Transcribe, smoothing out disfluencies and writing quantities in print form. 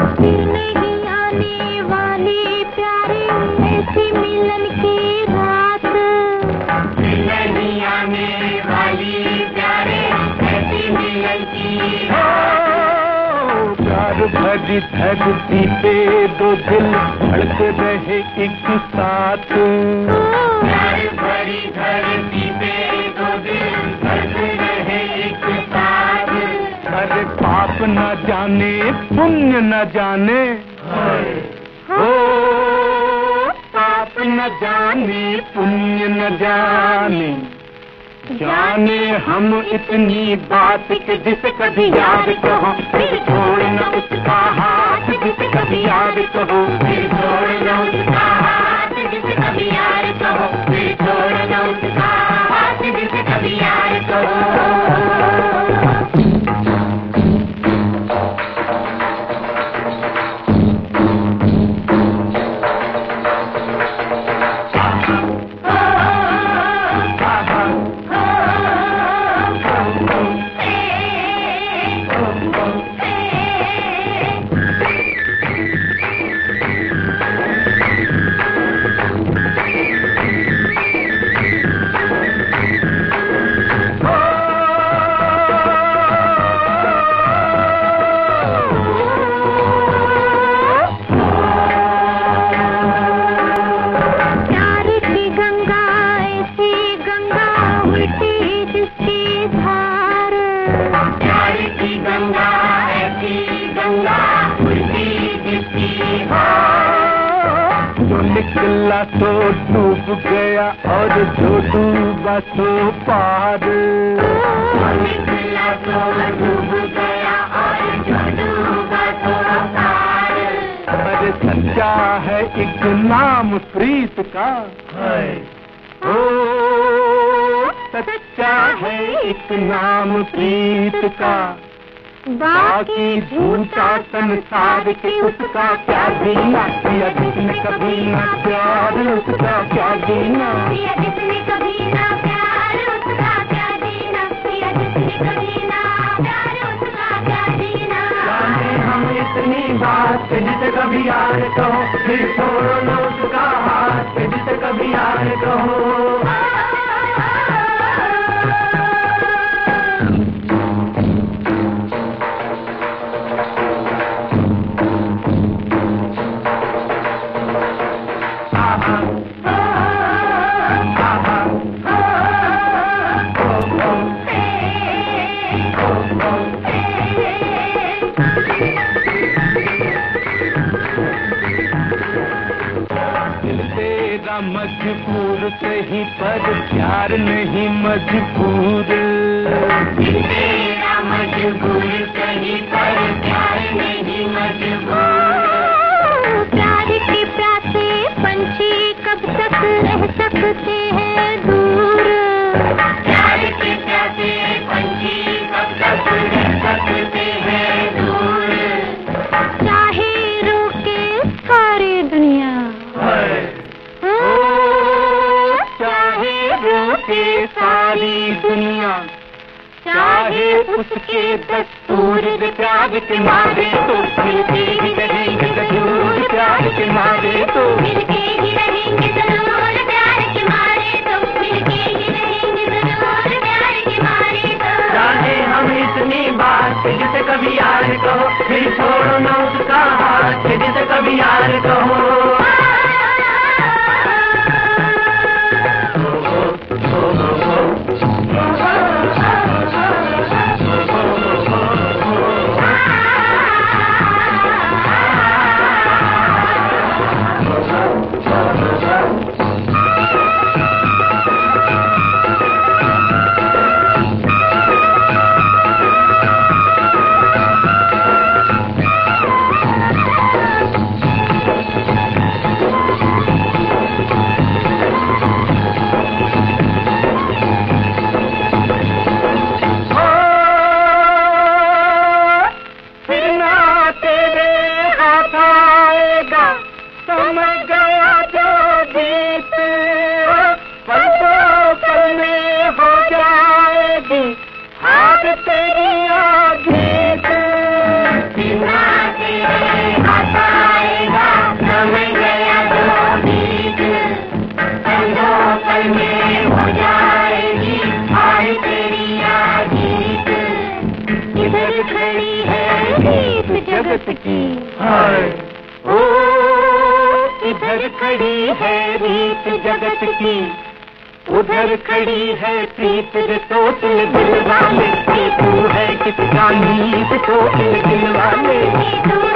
नहीं आने वाली प्यारे ऐसी मिलन की रात, नहीं आने वाली प्यारे ऐसी मिलन की रात। प्यार भरी धरती पे दो दिल धड़क रहे एक साथ, प्यार भरी धरती पे दो दिल धड़क रहे एक साथ। अरे पाप न जाने पुण्य न जाने, हो पाप न जाने पुण्य न जाने, जाने हम इतनी बात कि जिसे कभी याद कहो फिर छोड़ना उसका हाथ, जिसे कभी याद कहो फिर छोड़ना उसका हाथ, जिसे कभी यार कहो फिर छोड़ना उसका हाथ, जिसे कभी यार कहो। निकला तो डूब गया और जो डूबा तो पार, निकला तो डूब गया और जो डूबा तो पार। अरे सच्चा है एक नाम प्रीत का, ओ सच्चा है एक नाम प्रीत का, बाकी झूठा संसार के उसका क्या जीना, किया जिसने कभी ना प्यार उसका क्या जीना, किया जिसने कभी ना प्यार उसका क्या जीना, किया जिसने कभी ना प्यार उसका क्या जीना। जाने हम इतनी बात जिसे कभी यार कहो फिर छोड़ो न उसका हाथ, जिसे कभी यार कहो। मजबूर सही पर प्यार नहीं मजबूर, तेरा मजबूर सही पर प्यार नहीं मजबूर। प्यार के प्यासे पंछी कब तक रह सकते हैं दूर, प्यार के प्यासे पंछी कब तक रह सकते हैं दूर। चाहे रोके सारी दुनिया, के सारी दुनिया, चाहे उसके दस्तूर प्यार के मारे तो मिलके ही रहेंगे जरूर, प्यार के मारे तो मिलके ही रहेंगे जरूर, प्यार के मारे तो मिलके ही रहेंगे जरूर, प्यार के मारे तो। जाने हम इतनी बात जिसे कभी यार कहो फिर छोड़ो न उसका हाथ, जिसे कभी यार कहो। जगत की। हाय ओ इधर खड़ी है रीत जगत की, उधर खड़ी है प्रीत रे सोच ले दिल वाले, तू है किसका नीत सोच ले दिल वाले।